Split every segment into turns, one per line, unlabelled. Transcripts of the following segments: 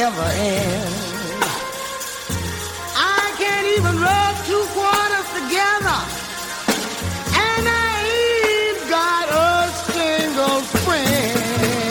never end. I can't even rub two quarters together, and I ain't got a single friend.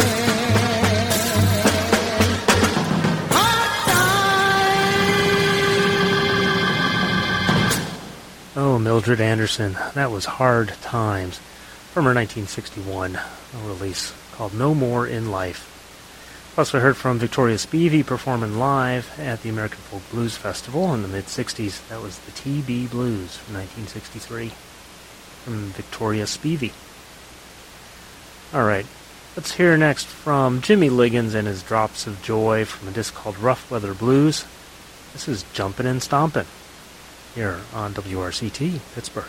Oh, Mildred Anderson, that was Hard Times, from her 1961 release called No More in Life. Plus, we heard from Victoria Spivey performing live at the American Folk Blues Festival in the mid-60s. That was the TB Blues from 1963 from Victoria Spivey. All right, let's hear next from Jimmy Liggins and his Drops of Joy from a disc called Rough Weather Blues. This is Jumpin' and Stompin' here on WRCT, Pittsburgh.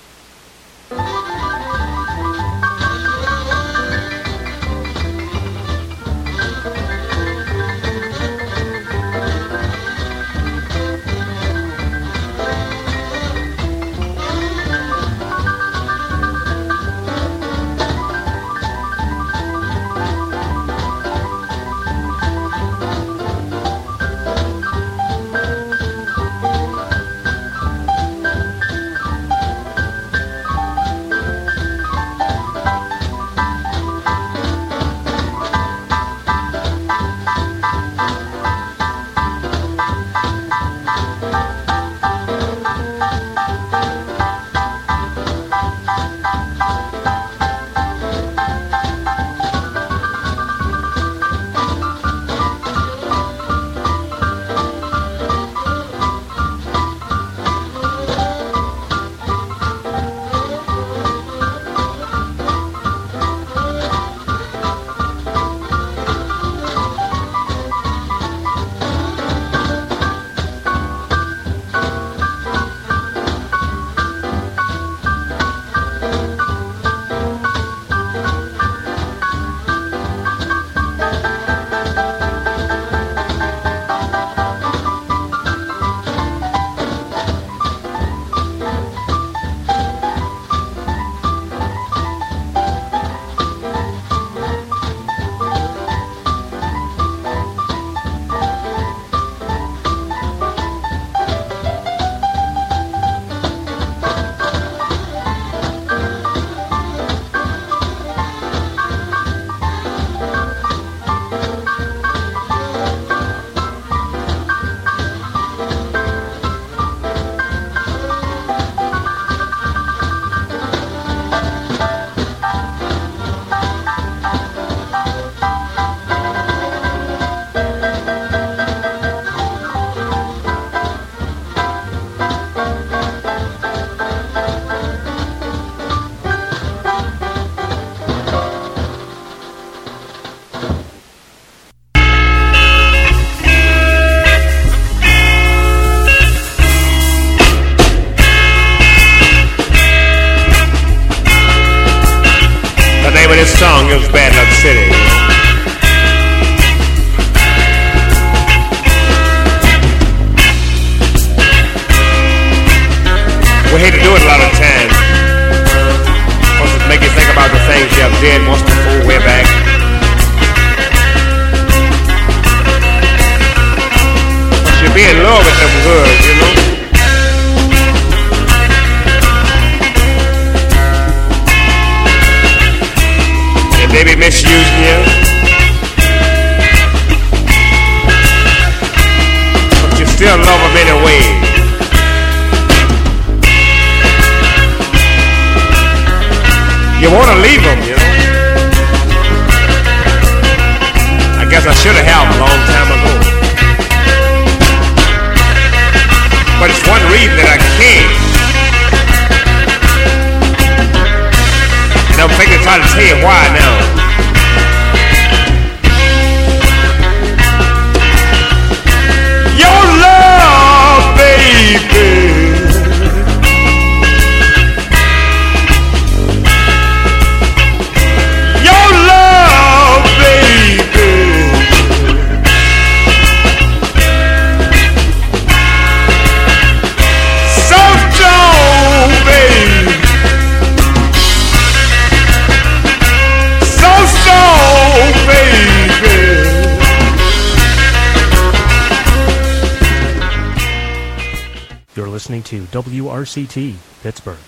Song is Bad Luck City. We hate to do it a lot of times, because it make you think about the things you have did once before, way back. But you be in love with them good, you know. They be misusing you, but you still love them anyway. You want to leave them, you know. I guess I should have a long time ago, but it's one reason that I can't. And I'm thinking, trying to tell you why now. Your love, baby. Your love, baby. So strong, baby. So
listening to WRCT Pittsburgh.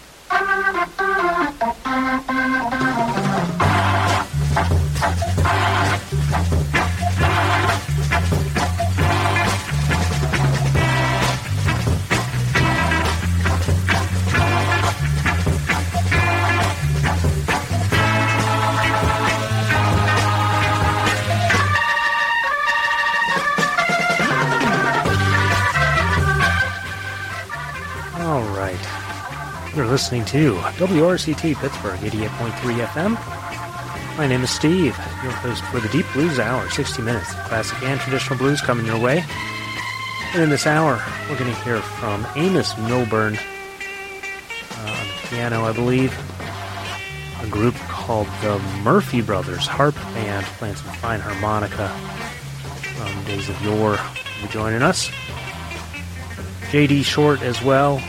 You're listening to WRCT Pittsburgh 88.3 FM. My name is Steve, your host for the Deep Blues Hour, 60 minutes of classic and traditional blues coming your way. And in this hour, we're going to hear from Amos Milburn on the piano, I believe. A group called the Murphy Brothers Harp Band playing some fine harmonica from days of yore. Will be joining us. J.D. Short as well.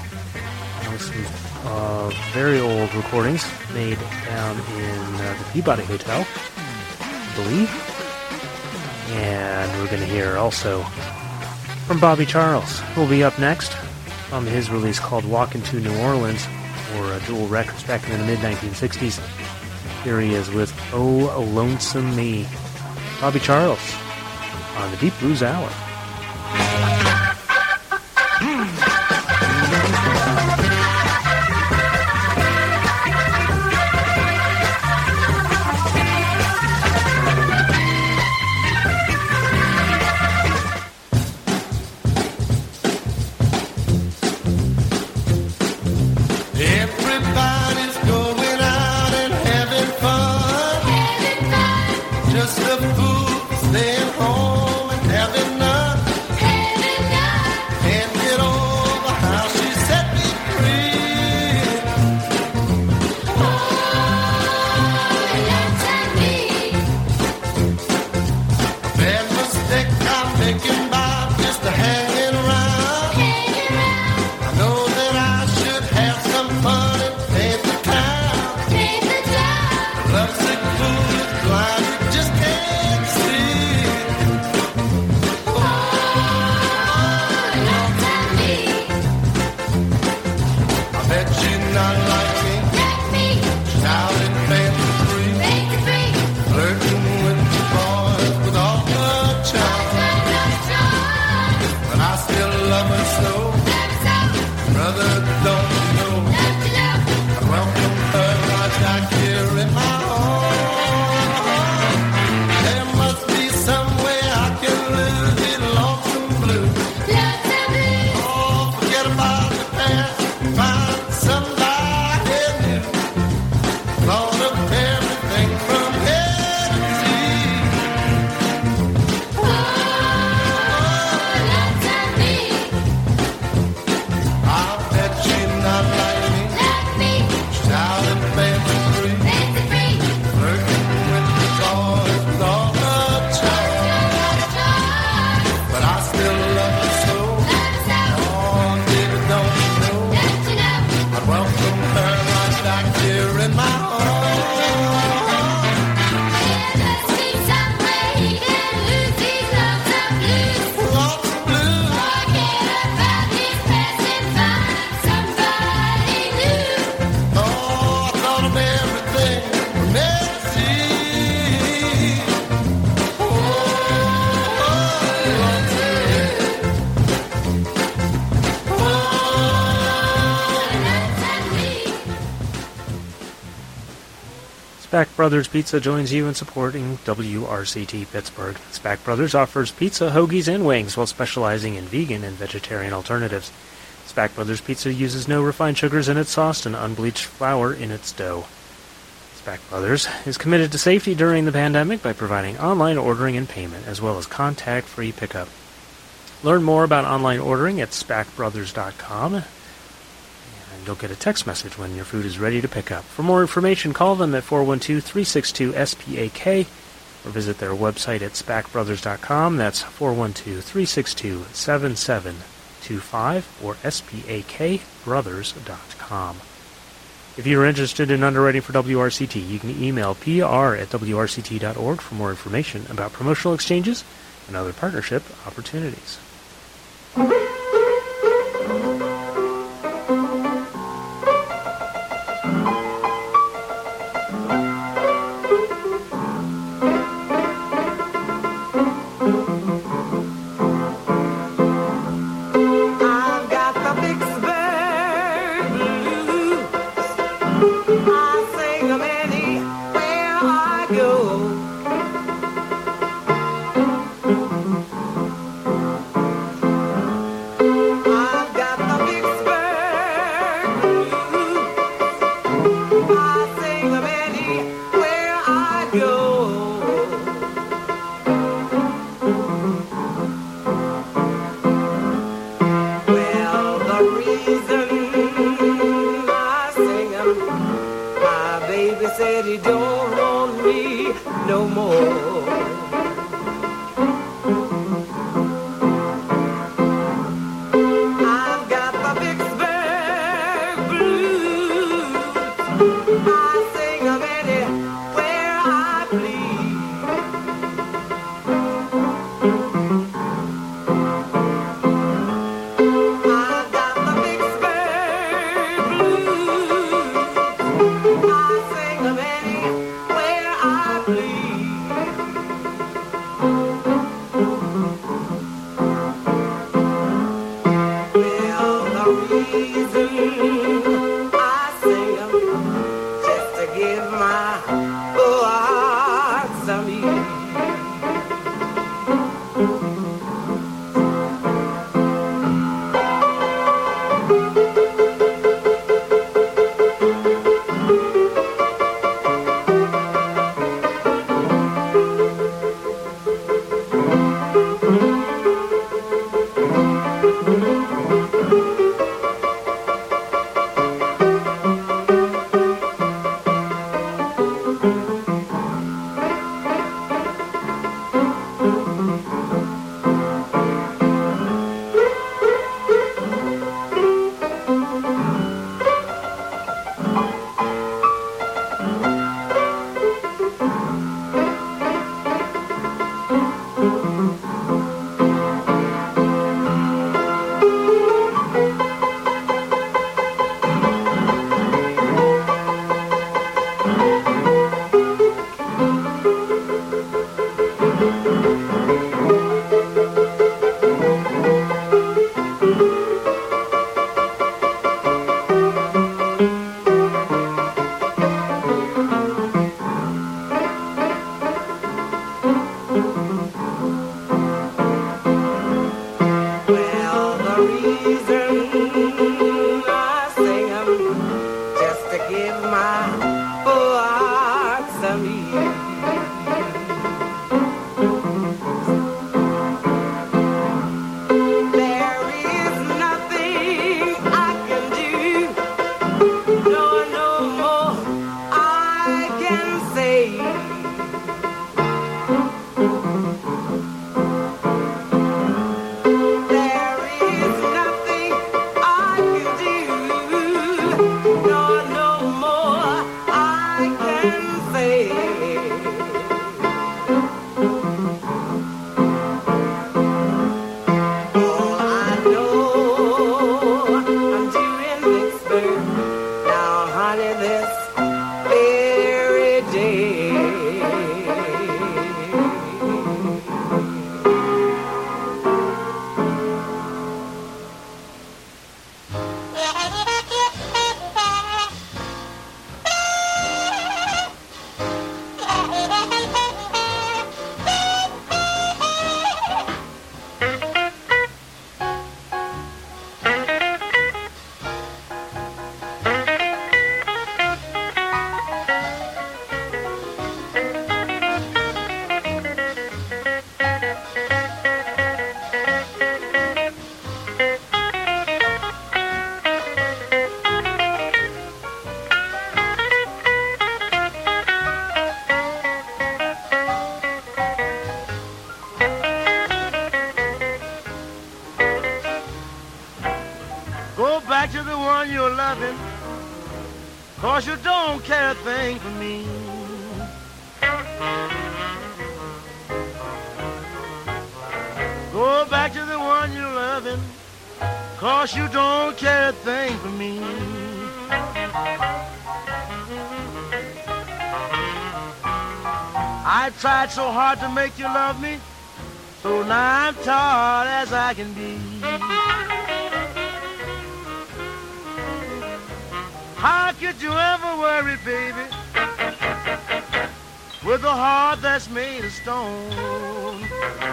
Some very old recordings made down in the Peabody Hotel, I believe. And we're going to hear also from Bobby Charles, who will be up next from his release called Walkin' to New Orleans, or Dual Records back in the mid-1960s. Here he is with Oh Lonesome Me. Bobby Charles on the Deep Blues Hour. Spack Brothers Pizza joins you in supporting WRCT Pittsburgh. Spack Brothers offers pizza, hoagies, and wings while specializing in vegan and vegetarian alternatives. Spack Brothers Pizza uses no refined sugars in its sauce and unbleached flour in its dough. Spack Brothers is committed to safety during the pandemic by providing online ordering and payment, as well as contact-free pickup. Learn more about online ordering at spackbrothers.com. You'll get a text message when your food is ready to pick up. For more information, call them at 412-362-SPAK or visit their website at spackbrothers.com. That's 412-362-7725 or spakbrothers.com. If you're interested in underwriting for WRCT, you can email pr@wrct.org for more information about promotional exchanges and other partnership opportunities.
So hard to make you love me, so now I'm tired as I can be. How could you ever worry, baby, with a heart that's made of stone?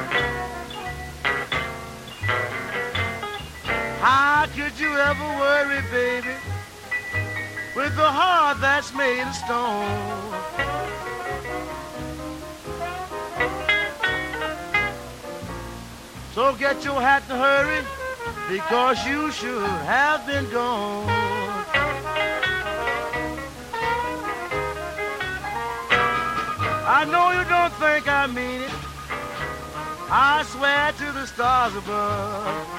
How could you ever worry, baby, with a heart that's made of stone? So get your hat and hurry, because you should have been gone. I know you don't think I mean it, I swear to the stars above.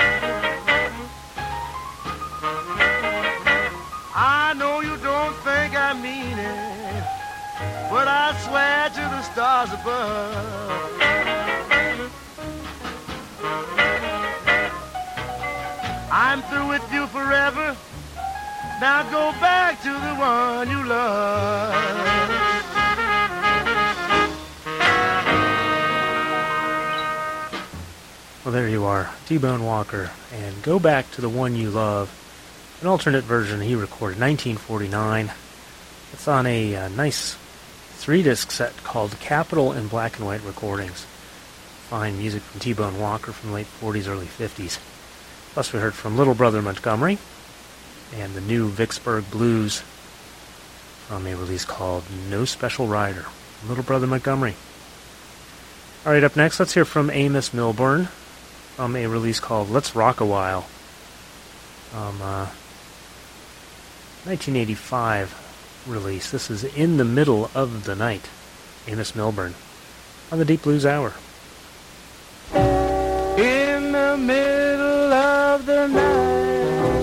I know you don't think I mean it, but I swear to the stars above. I'm through with you forever. Now go back to the one you love.
Well, there you are, T-Bone Walker, and Go Back to the One You Love, an alternate version he recorded in 1949. It's on a nice 3-disc set called Capitol and Black and White Recordings. Fine music from T-Bone Walker from the late 40s, early 50s. Plus we heard from Little Brother Montgomery and the new Vicksburg Blues from a release called No Special Rider. Little Brother Montgomery. All right, up next, let's hear from Amos Milburn from a release called Let's Rock a While. 1985 release. This is In the Middle of the Night. Amos Milburn on the Deep Blues Hour.
In the middle of the night,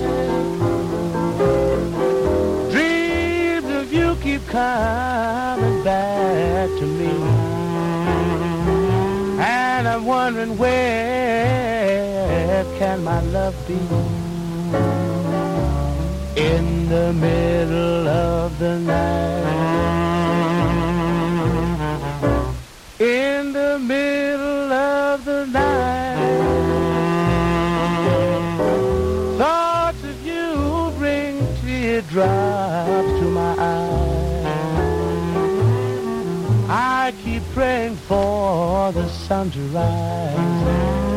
dreams of you keep coming back to me, and I'm wondering where can my love be? In the middle of the night, in the middle of the night, thoughts of you bring teardrops to my eyes. I keep praying for the sun to rise.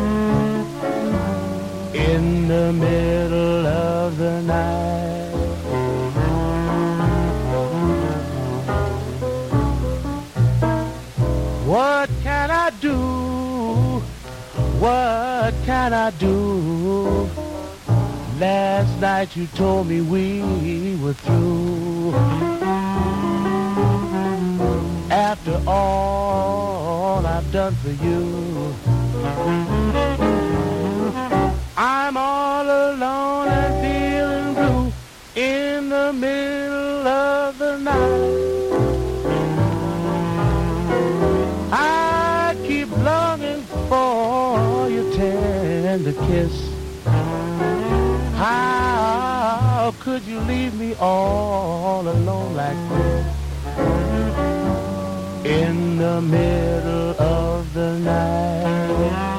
In the middle of the night, what can I do? What can I do? Last night you told me we were through. After all I've done for you, I'm all alone and feeling blue in the middle of the night. I keep longing for your tender kiss. How could you leave me all alone like this? In the middle of the night.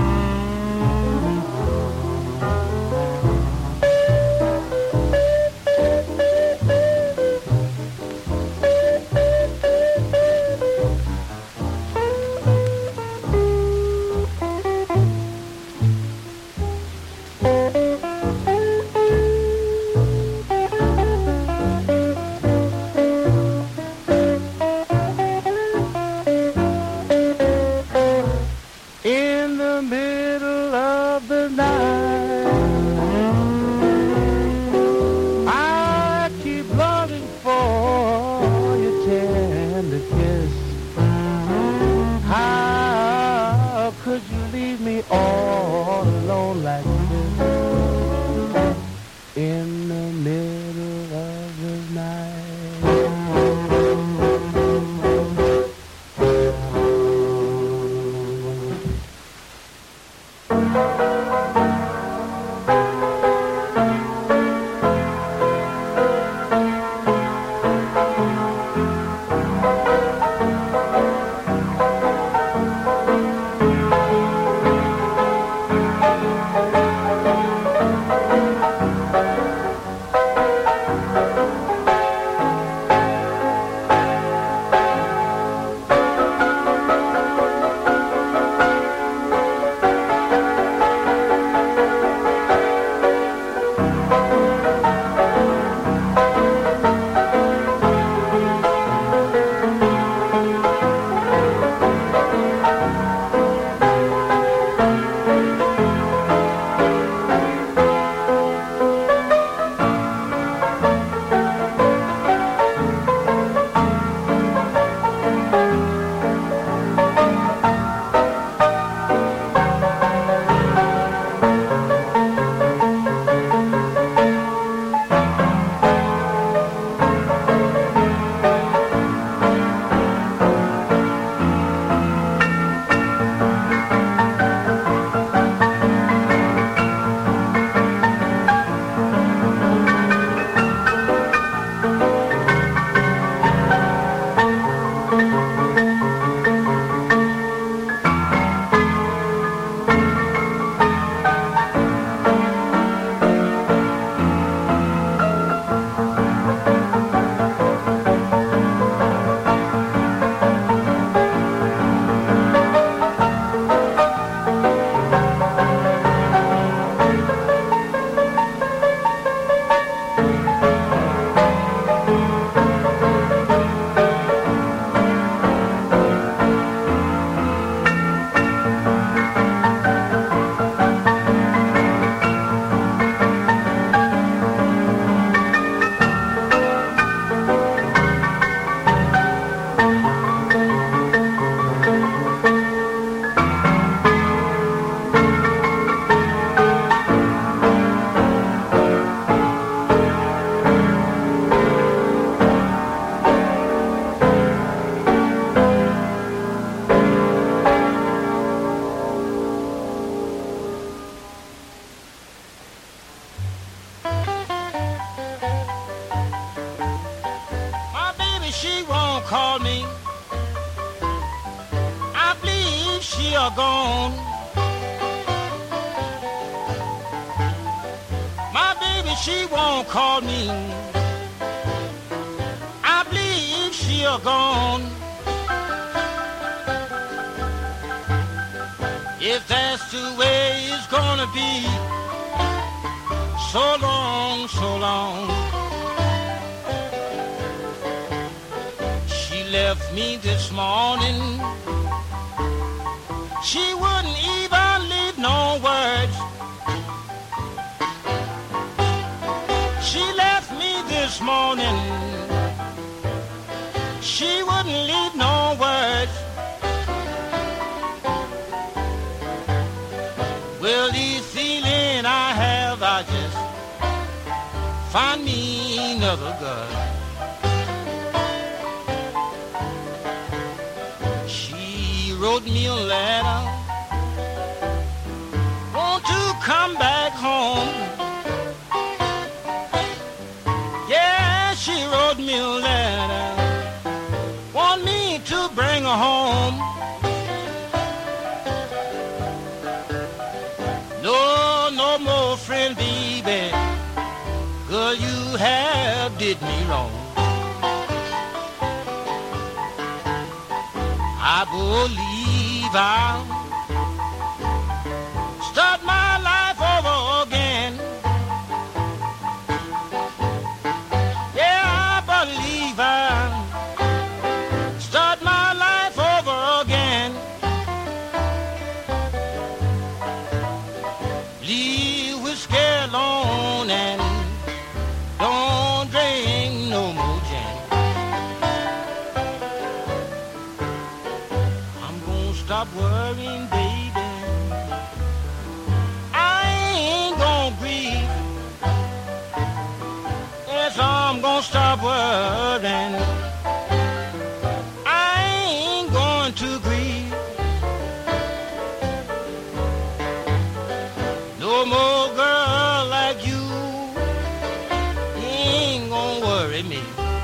All alone like this in the middle of the night. call me. I believe she are gone. My baby, she won't call me. I believe she are gone. If that's the way it's gonna be, so long, so long. She left me this morning. She wouldn't even leave no words. She left me this morning. She wouldn't leave no words. Well, the feeling I have, I just find me another girl. She wrote me a letter, want to come back home. Yeah, she wrote me a letter, want me to bring her home. No more friend, baby. Girl, you have did me wrong. I believe I'll start my life over again. Yeah, I believe I'll start my life over again. Leave whiskey alone and don't drink no more gin. I'm gonna stop worrying, baby. I ain't gonna grieve. Yes, I'm gonna stop worrying. I ain't going to grieve. No more girl like you ain't gonna worry me.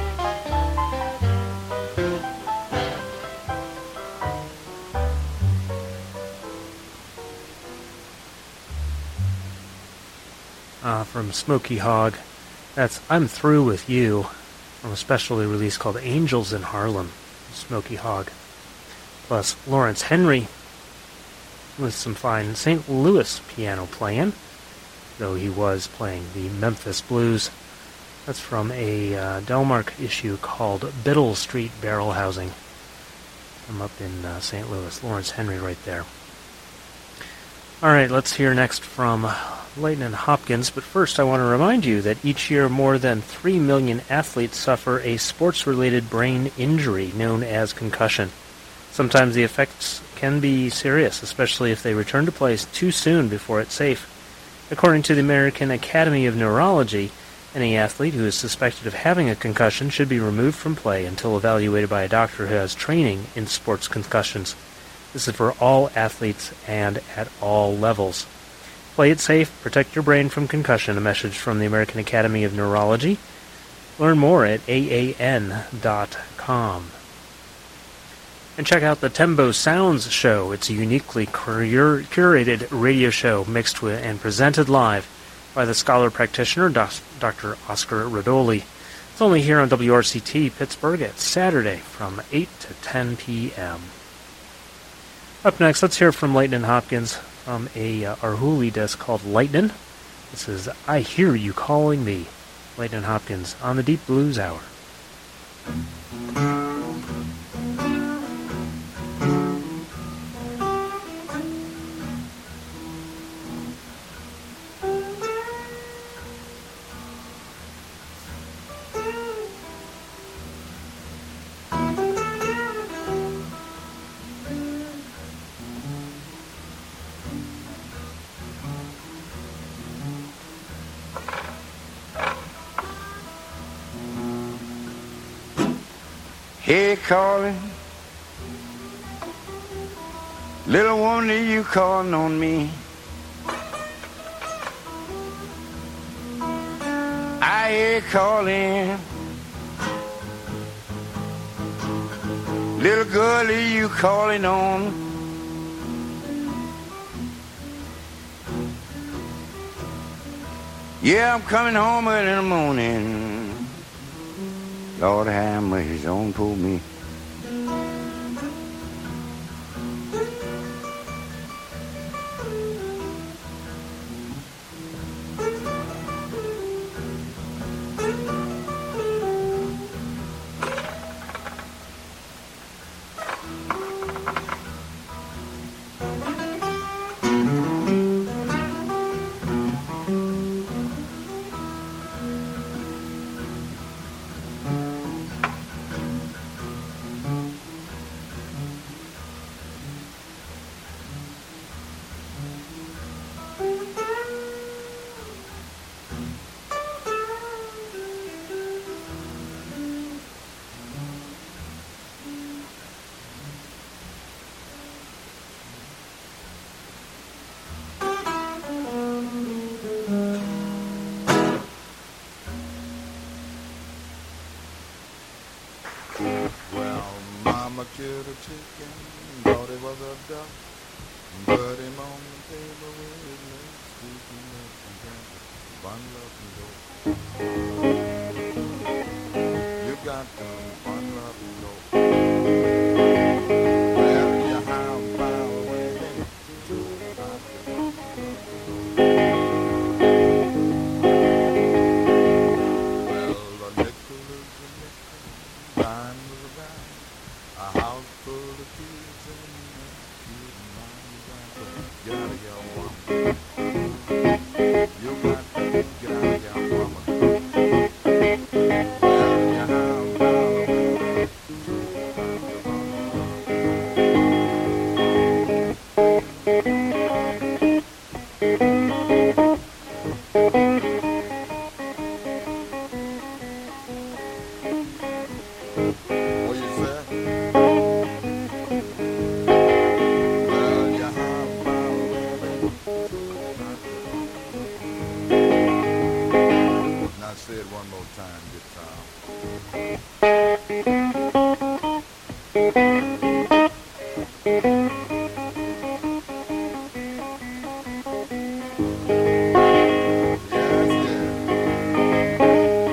From Smokey Hogg, that's I'm Through With You, from a specially release called Angels in Harlem, Smokey Hogg. Plus Lawrence Henry with some fine St. Louis piano playing, though he was playing the Memphis Blues. That's from a Delmark issue called Biddle Street Barrel Housing. I'm up in St. Louis. Lawrence Henry right there. All right, let's hear next from Layton and Hopkins, but first I want to remind you that each year more than 3 million athletes suffer a sports-related brain injury known as concussion. Sometimes the effects can be serious, especially if they return to play too soon before it's safe. According to the American Academy of Neurology, any athlete who is suspected of having a concussion should be removed from play until evaluated by a doctor who has training in sports concussions. This is for all athletes and at all levels. Play it safe, protect your brain from concussion, a message from the American Academy of Neurology. Learn more at AAN.com. And check out the Tembo Sounds Show. It's a uniquely curated radio show mixed with and presented live by the scholar practitioner Dr. Oscar Rodoli. It's only here on WRCT Pittsburgh at Saturday from 8 to 10 p.m. Up next, let's hear from Layton and Hopkins from a Arhoolie disc called Lightnin'. This is I Hear You Calling Me. Layton and Hopkins on the Deep Blues Hour.
Hey, calling, little wonder you calling on me. I hear calling, Little girlie, you calling on? Yeah, I'm coming home early in the morning. Lord have mercy on poor me.
Well, Mama killed a chicken, thought it was a duck, put him on the table with his legs squeaking up and down, bundle up and go. You got to bundle up and go. Well, you have power when they do about well, a nickel is a nickel, dime is a dime, a house full of kids and get out of here, mama. You got to get out of here, mama. Well, you have what you said? Well, you have power, baby. Now say it one more time, guitar. Yes, yes.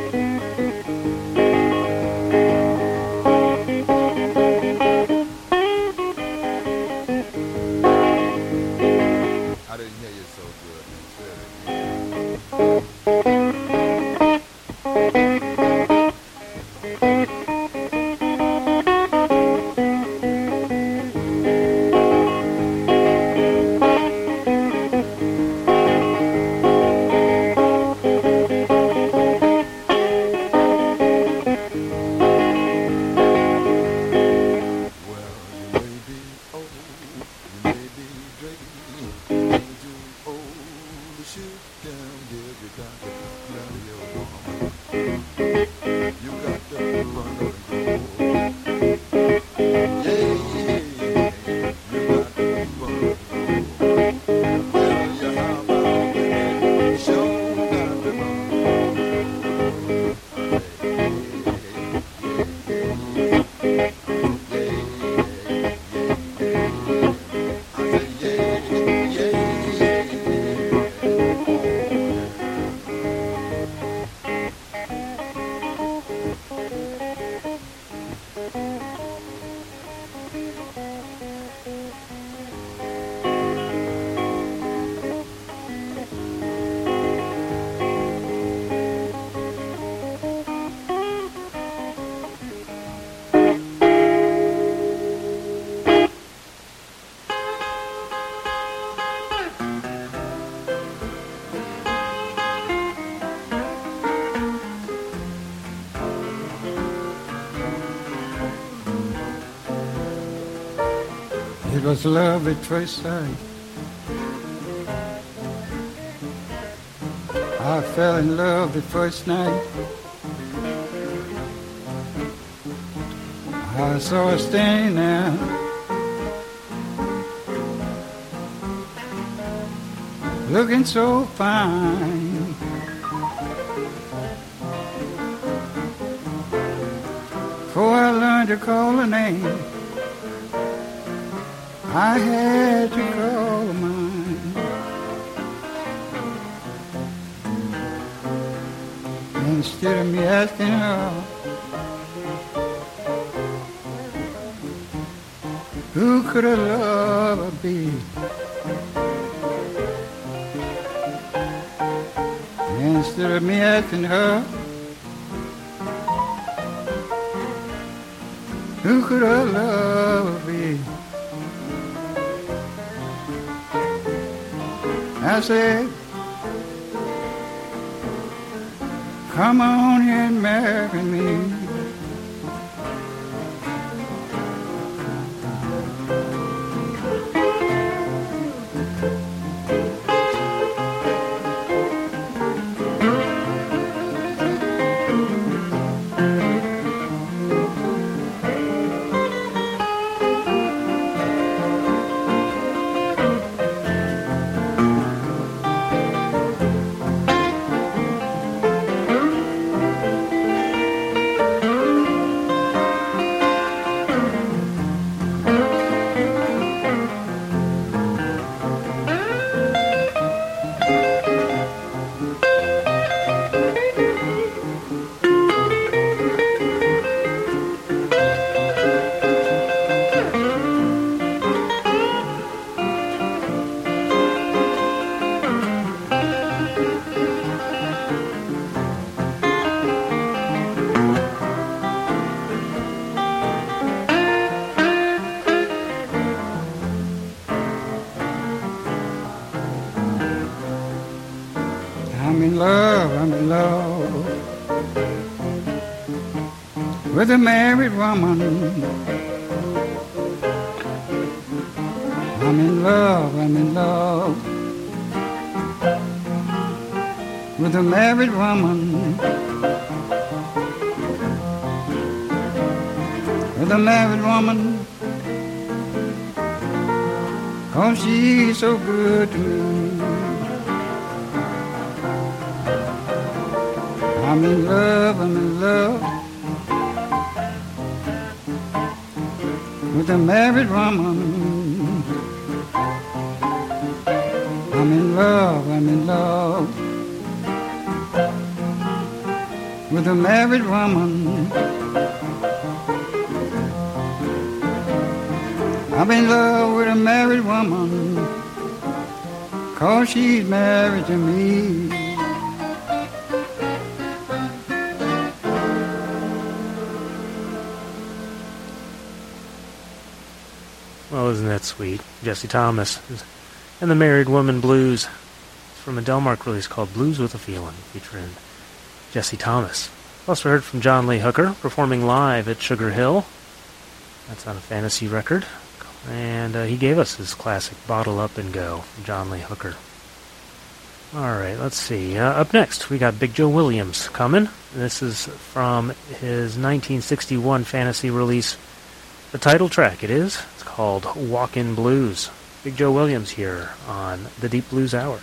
I didn't hear you so good. Say it again. Well, you may be old, you may be gray, ain't too old to shoot down, yeah, you got to get out of your mama. You got to run up and go. Yeah, you got to run up and go. Well, you have out there, sure got to run.
It was love at first sight. I fell in love the first night. I saw her standing there, looking so fine. Before I learned to call her name, I had to call mine. Instead of me asking her, who could a lover be? Instead of me asking her, who could a lover be? I said, come on and marry me. I'm in love with a married woman. I'm in love with a married woman. With a married woman, 'cause she's so good to me. I'm in love with a married woman. I'm in love with a married woman. I'm in love with a married woman, 'cause she's married to me.
Well, isn't that sweet? Jesse Thomas and the Married Woman Blues from a Delmark release called Blues with a Feeling, featuring Jesse Thomas. Also heard from John Lee Hooker performing live at Sugar Hill. That's on a Fantasy record. And he gave us his classic Bottle Up and Go from John Lee Hooker. Alright, let's see. Up next, we got Big Joe Williams coming. This is from his 1961 Fantasy release. The title track it is. It's called Walkin' Blues. Big Joe Williams here on the Deep Blues Hour.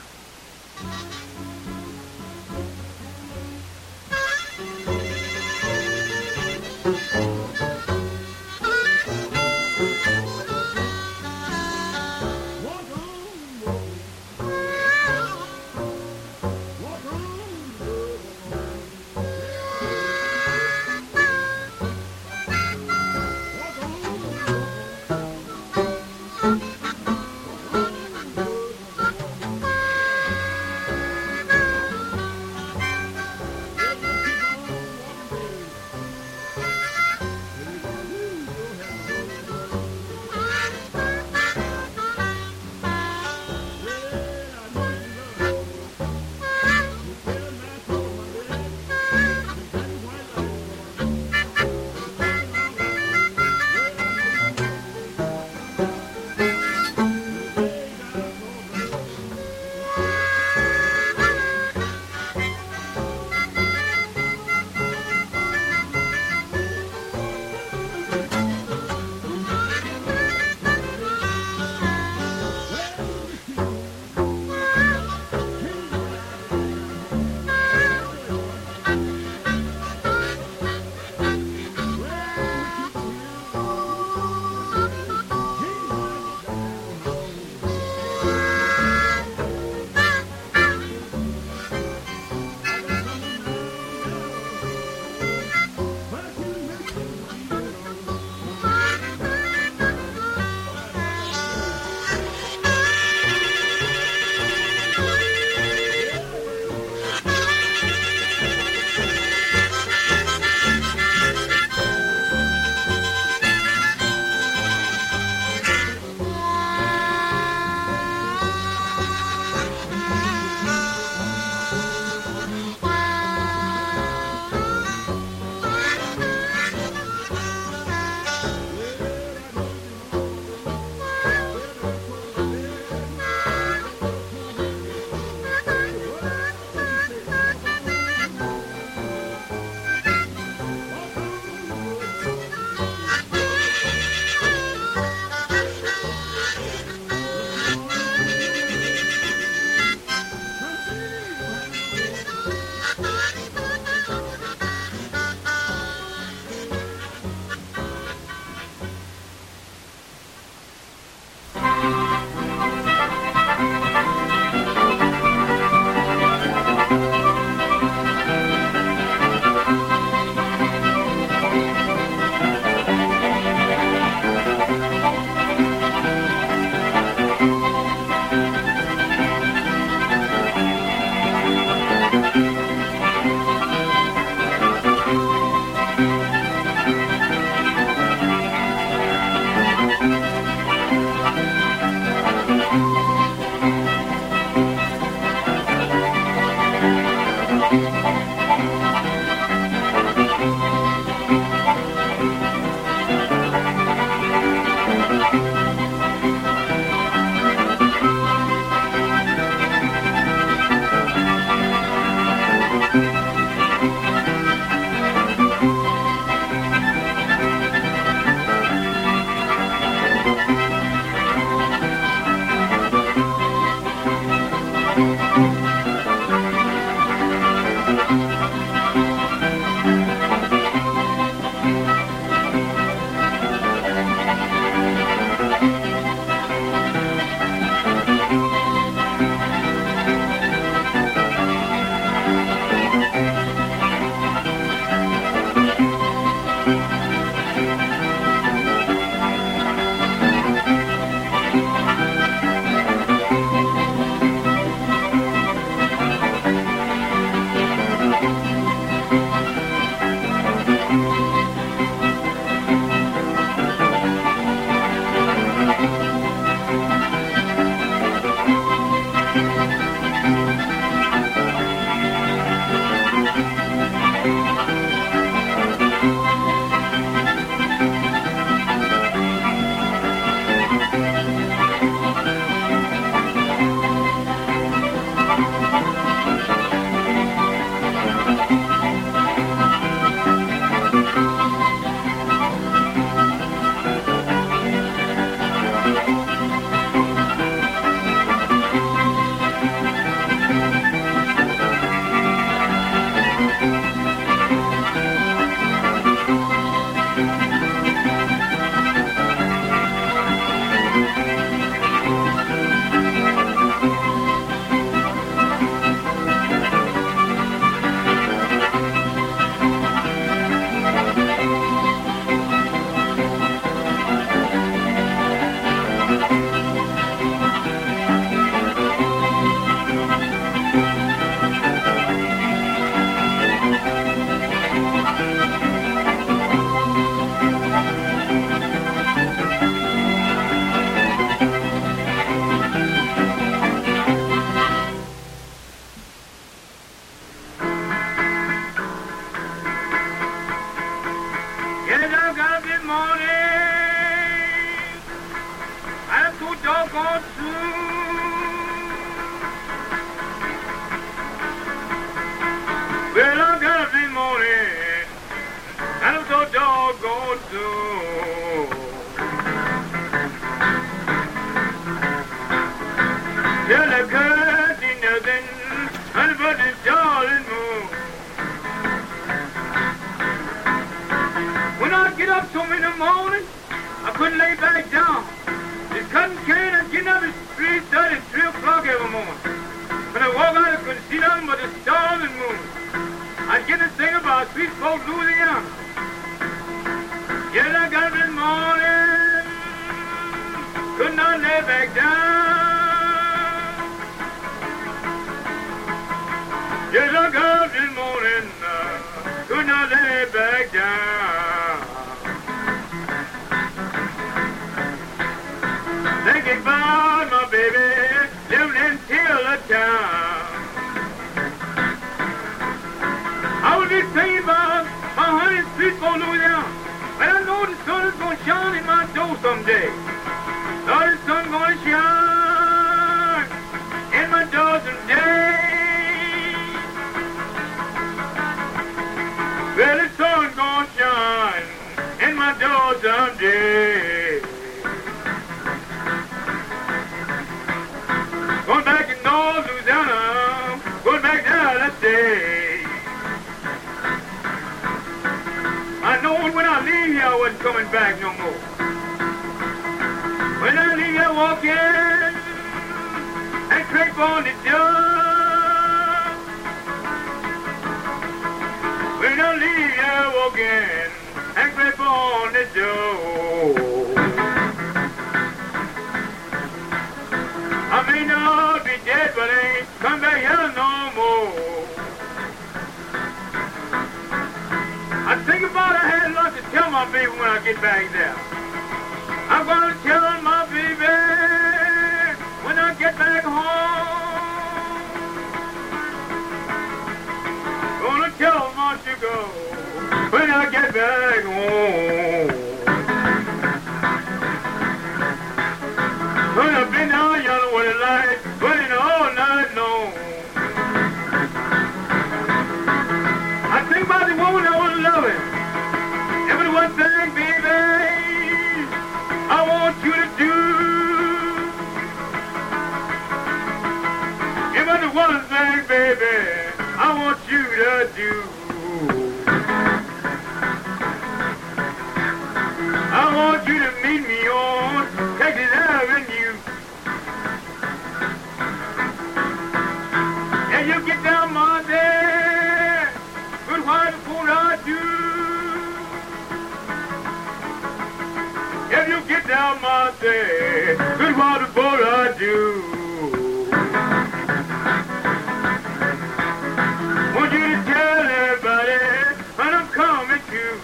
soon. Well, I got up this morning, and I'm so doggone soon. Till I can't see nothing but the darling moon. When I get up so in the morning, I couldn't lay back down. This cotton cane, I'm getting up at 3:30, 3 o'clock every morning. When I walk out, I couldn't see nothing but the stars and moon. I get to think about sweet folk Louisiana. Yes, I got up this morning, could not lay back down. Yes, I got up this morning, could not lay back down. Thinking about my baby living in Taylor Town. I was just thinking about my honey sweet for Louisiana. But I know the sun is going to shine in my door someday. Lord, the sun going to shine in my door someday. Well, the sun going to shine in my door someday. Going back to North Louisiana, going back there that day. I know when I leave here I wasn't coming back no more. When I leave here walking and creep on the door. When I leave here walking and creep on the door. I may not be dead, but I ain't come back here no more. I think about I had a lot to tell my baby when I get back there. I'm gonna tell my baby when I get back home. Gonna tell my sugar when I get back home. When I've been down yonder with the light, burning all night long. I think about the woman I was loving. And with one thing, baby, I want you to do. And with the one thing, baby, I want you to do. I want you to meet me on Texas Avenue. And you get down my day, good while before I do. If you get down my day, good while before I do. Want you to tell everybody when I'm coming to.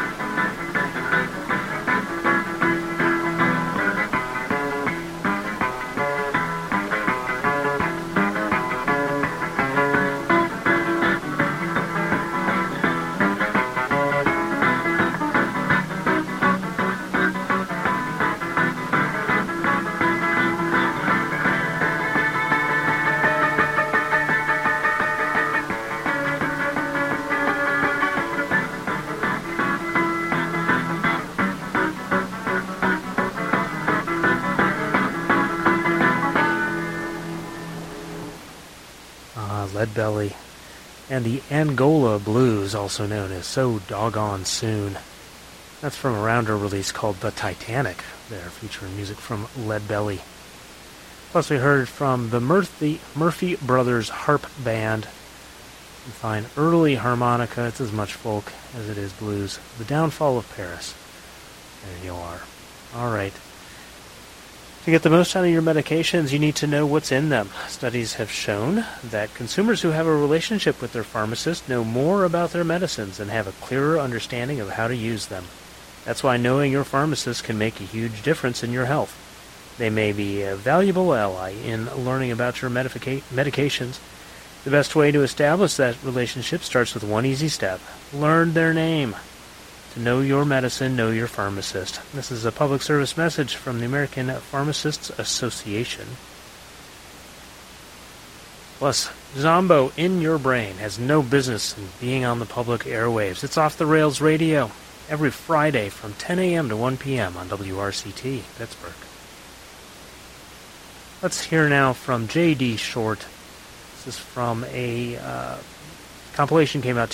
Leadbelly and the Angola Blues, also known as So Doggone Soon. That's from a rounder release called The Titanic, there, featuring music from Leadbelly. Plus we heard from the Murphy Brothers Harp Band. You find early harmonica, it's as much folk as it is blues. The Downfall of Paris. There you are. Alright. To get the most out of your medications, you need to know what's in them. Studies have shown that consumers who have a relationship with their pharmacist know more about their medicines and have a clearer understanding of how to use them. That's why knowing your pharmacist can make a huge difference in your health. They may be a valuable ally in learning about your medications. The best way to establish that relationship starts with one easy step. Learn their name. to know your medicine, know your pharmacist. This is a public service message from the American Pharmacists Association. Plus, Zombo in Your Brain has no business in being on the public airwaves. It's Off the Rails Radio every Friday from 10 a.m. to 1 p.m. on WRCT, Pittsburgh. Let's hear now from J.D. Short. This is from a compilation came out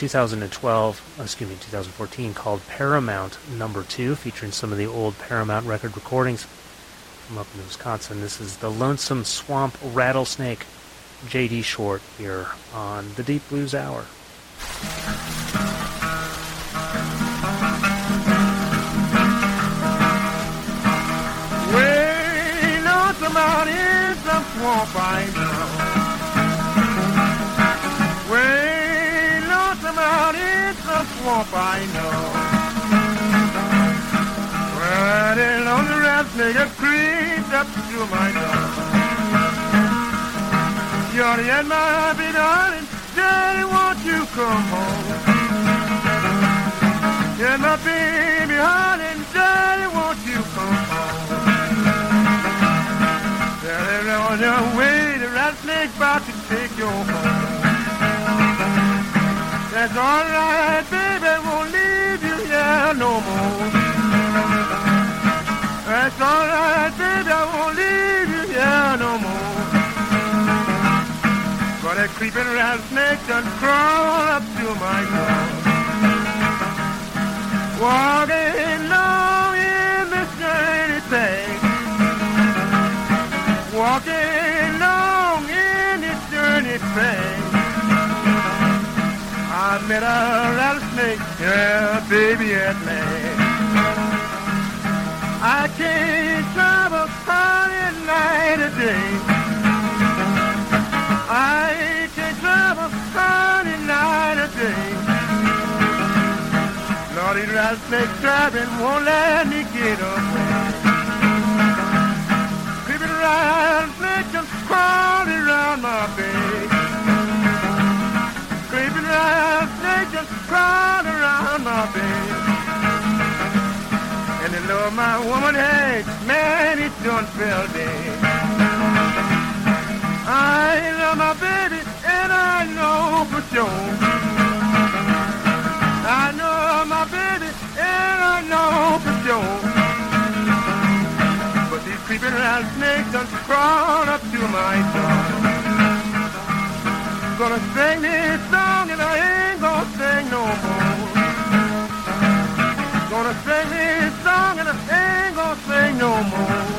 2014 called Paramount No. 2, featuring some of the old Paramount record recordings from up in Wisconsin. This is the Lonesome Swamp Rattlesnake. J.D. Short here on the Deep Blues Hour.
Way lonesome out in some swamp I know. Way lonesome out in some swamp I know. Where the lonely rattlesnake has creeped up to my door. Johnny and my big darling, Daddy, won't you come home? Yeah, my baby darling, Daddy, won't you come home? Daddy, on your way, the rattlesnake's about to take you home. That's all right, baby, won't leave you here no more. That's all right, baby, I won't leave you here no more. But a creeping rattlesnake done crawl up to my door. Walking long in this dirty thing. Walking long in this dirty thing. I met a rattlesnake, yeah, baby, at last. I can't travel hard at night or day. I can travel Sunday night or day. Lordy, rattlesnake trapping won't let me get away. Creeping rattlesnake just crawling around my bed. Creeping rattlesnake just crawling around my bed. And the love my woman hates, man, it done fell dead. I love my baby, and I know for sure. I know my baby, and I know for sure. But these creeping rattlesnakes done crawled up to my door. Gonna sing this song, and I ain't gonna sing no more. Gonna sing this song, and I ain't gonna sing no more.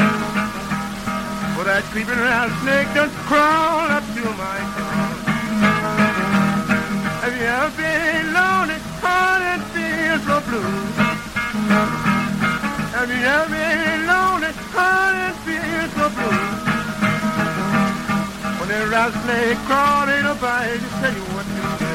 For that creeping rattlesnake done crawl up to my door. Have you ever been lonely, hard and feel so blue? Have you ever been lonely, hard and feel so blue? When that rattlesnake crawled in a bite, to tell you what to do.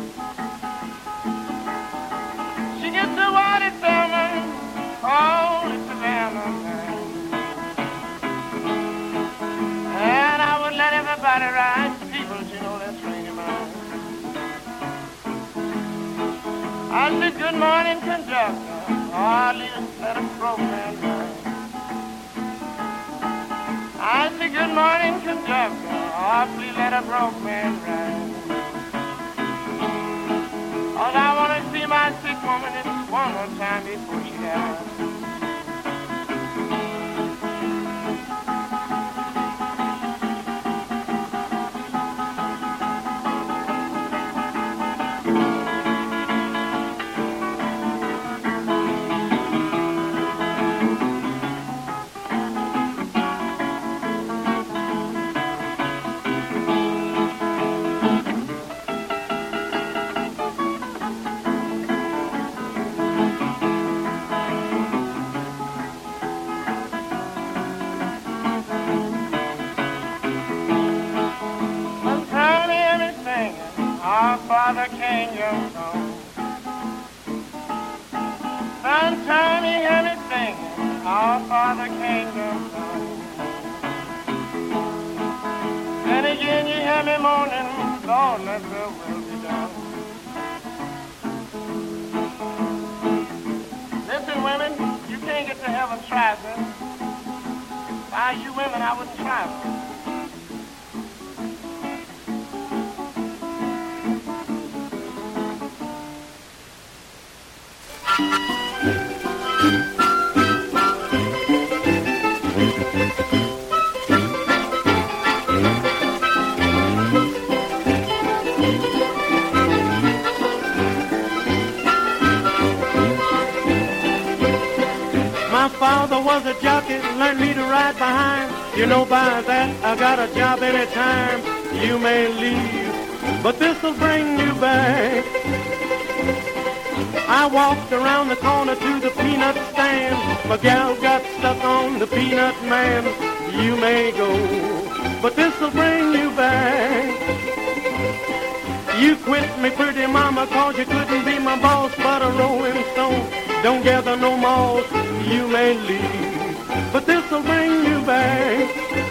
She gets the water, Selma, oh,
first, you know that train of mine. I said, good morning, conductor. Hardly let a broke man ride. I said, good morning, conductor. Hardly let a broke man ride. All I want to see my sick woman is one more time before she dies. Father, can you song? Sometime you hear me singing, our Father, can you song? Then again you hear me moaning, Lord, let the will be done. Listen, women, you can't get to heaven trifling. If I was you women, I wouldn't trifle.
My father was a jockey, learned me to ride behind. You know by that I got a job anytime. You may leave, but this'll bring you back. I walked around the corner to the peanut stand. My gal got stuck on the peanut man. You may go, but this'll bring you back. You quit me, pretty mama, 'cause you couldn't be my boss. But a rolling stone don't gather no moss. You may leave, but this'll bring you back.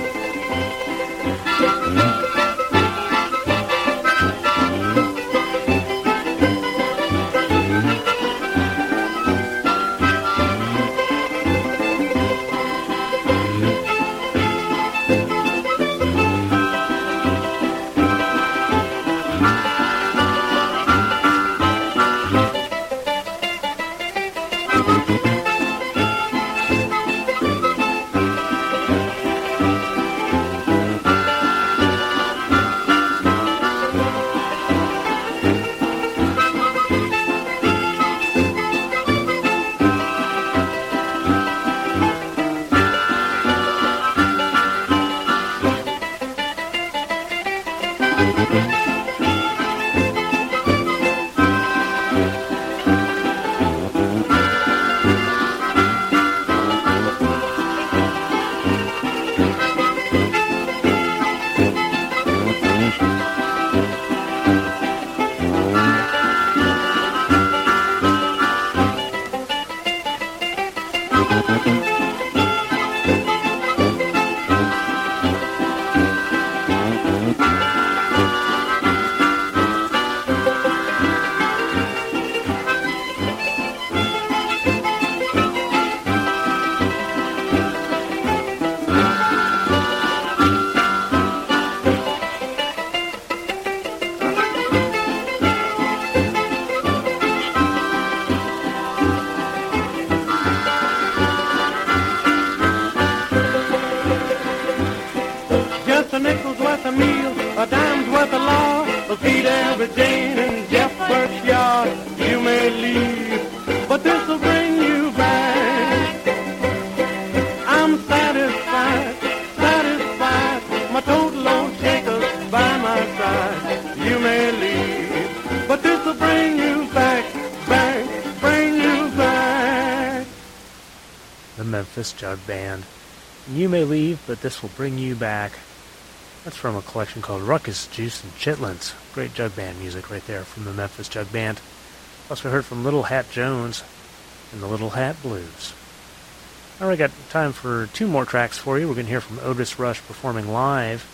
Memphis Jug Band. You may leave, but this will bring you back. That's from a collection called Ruckus, Juice, and Chitlins. Great jug band music right there from the Memphis Jug Band. Plus we heard from Little Hat Jones and the Little Hat Blues. All right, got time for two more tracks for you. We're going to hear from Otis Rush performing live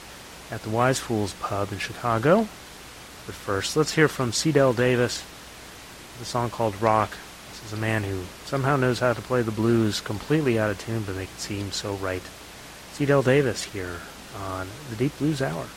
at the Wise Fools Pub in Chicago. But first, let's hear from C. Del Davis, the song called Rock. This is a man who somehow knows how to play the blues completely out of tune but make it seem so right. C. Del Davis here on the Deep Blues Hour.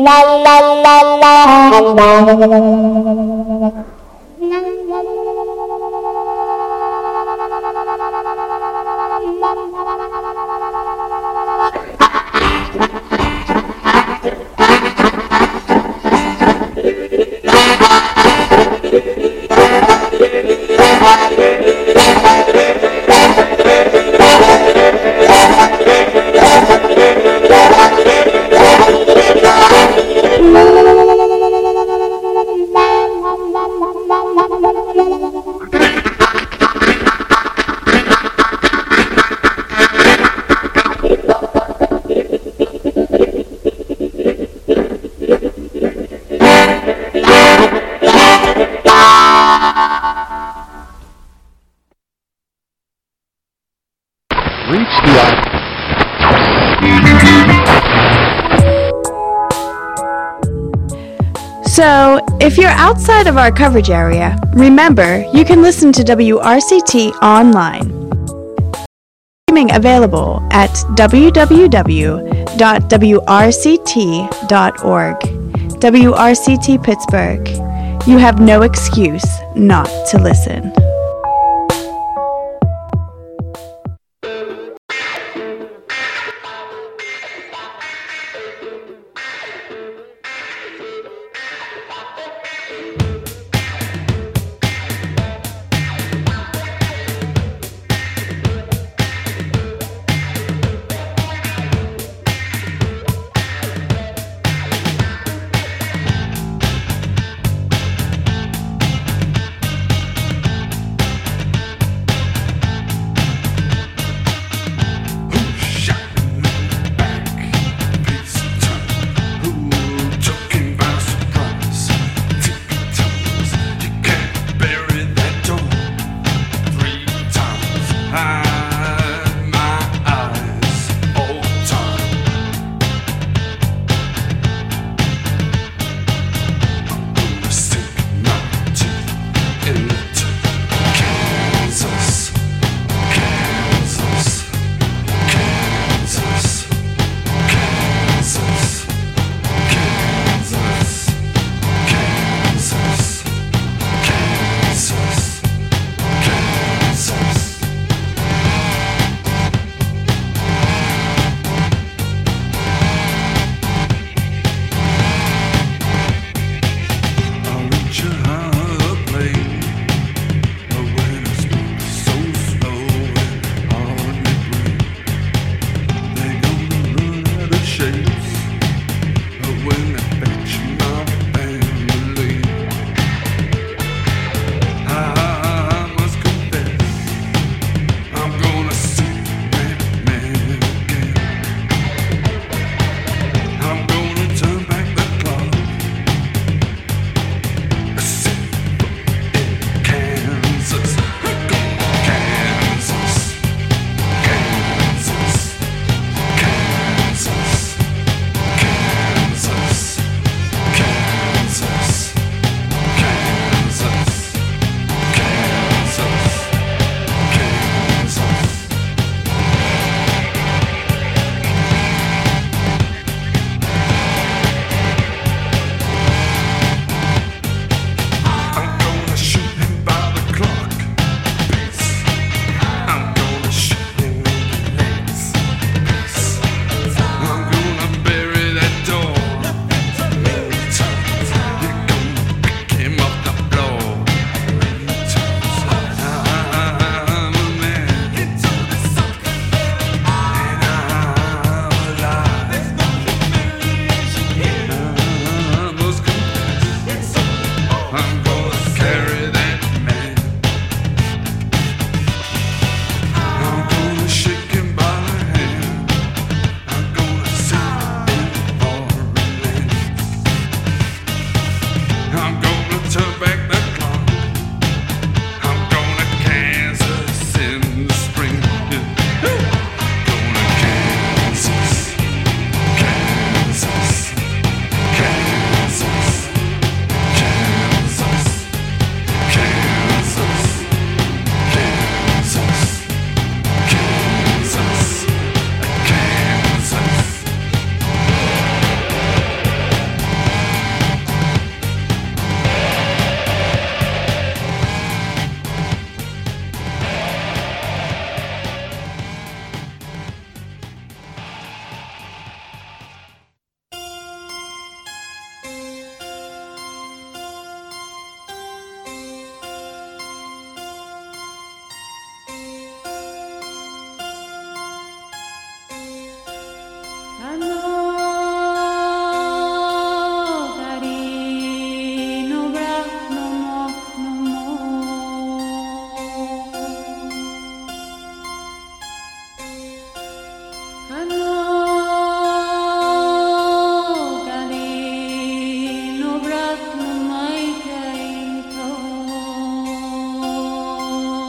So, if you're outside of our coverage area, remember you can listen to WRCT online. Streaming available at www.wrct.org. WRCT Pittsburgh. You have no excuse not to listen.
I'm going